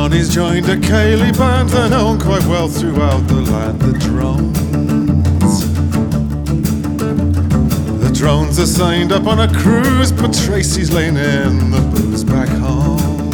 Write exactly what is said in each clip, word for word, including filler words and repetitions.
Johnny's joined a Ceilidh band, they're known quite well throughout the land. The Drones, the Drones are signed up on a cruise, but Tracy's laying in the booze back home.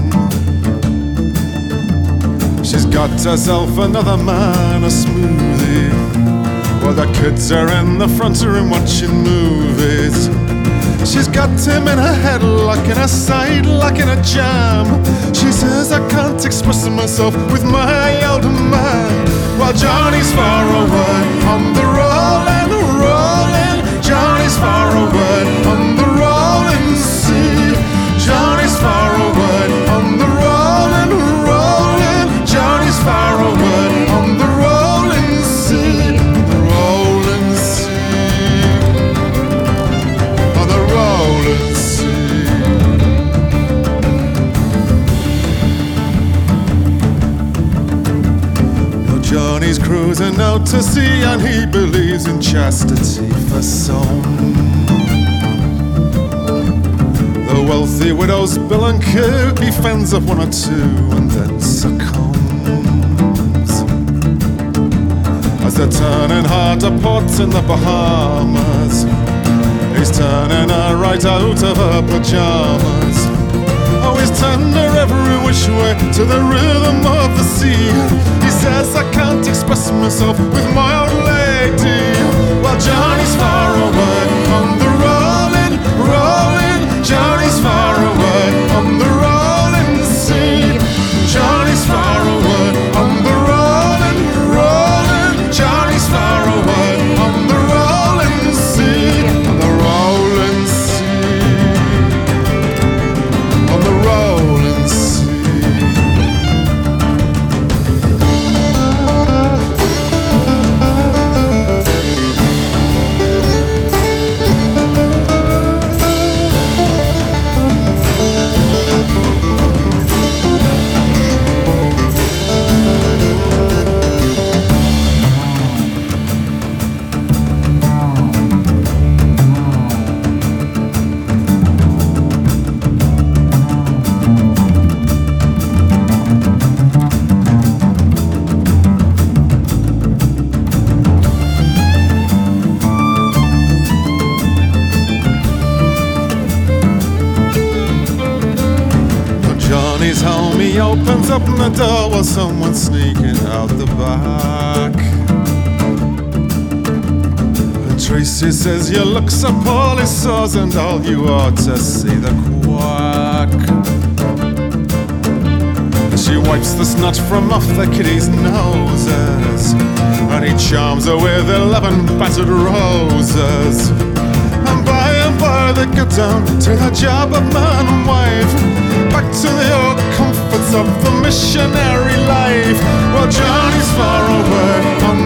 She's got herself another man, a smoothie, while the kids are in the front room watching movies. She's got him in her head, like in her side, like in a jam. She says, I can't express myself with my older man, while Johnny's far away on the rolling, rolling. Johnny's far away on the rolling sea. Johnny's far away on the rolling, rolling. Johnny's far away on the rolling sea. The rolling sea. On the rolling sea. Now Johnny's cruising out to sea, and he believes in chastity for some. The wealthy widows Bill and Kid, he fends up one or two and then succumbs. As they're turning hard to port in the Bahamas, he's turning her right out of her pajamas. Oh, he's turned her every which way to the rhythm of the sea. He says, I can't express myself with my old lady, while Johnny's far away on the rolling, rolling. Johnny's far away on the rolling sea. Johnny's far away on the rolling, rolling. Johnny's far away on the rolling sea. On the rolling sea. On the rolling sea. Johnny's home, he opens up the door while someone's sneaking out the back. And Tracy says, you look so poorly sores, and all you ought to see the quack. And she wipes the snot from off the kiddies' noses, and he charms her with eleven battered roses. And by and by they get down to the job of man and wife, back to the old comforts of the missionary life, while Johnny's far away on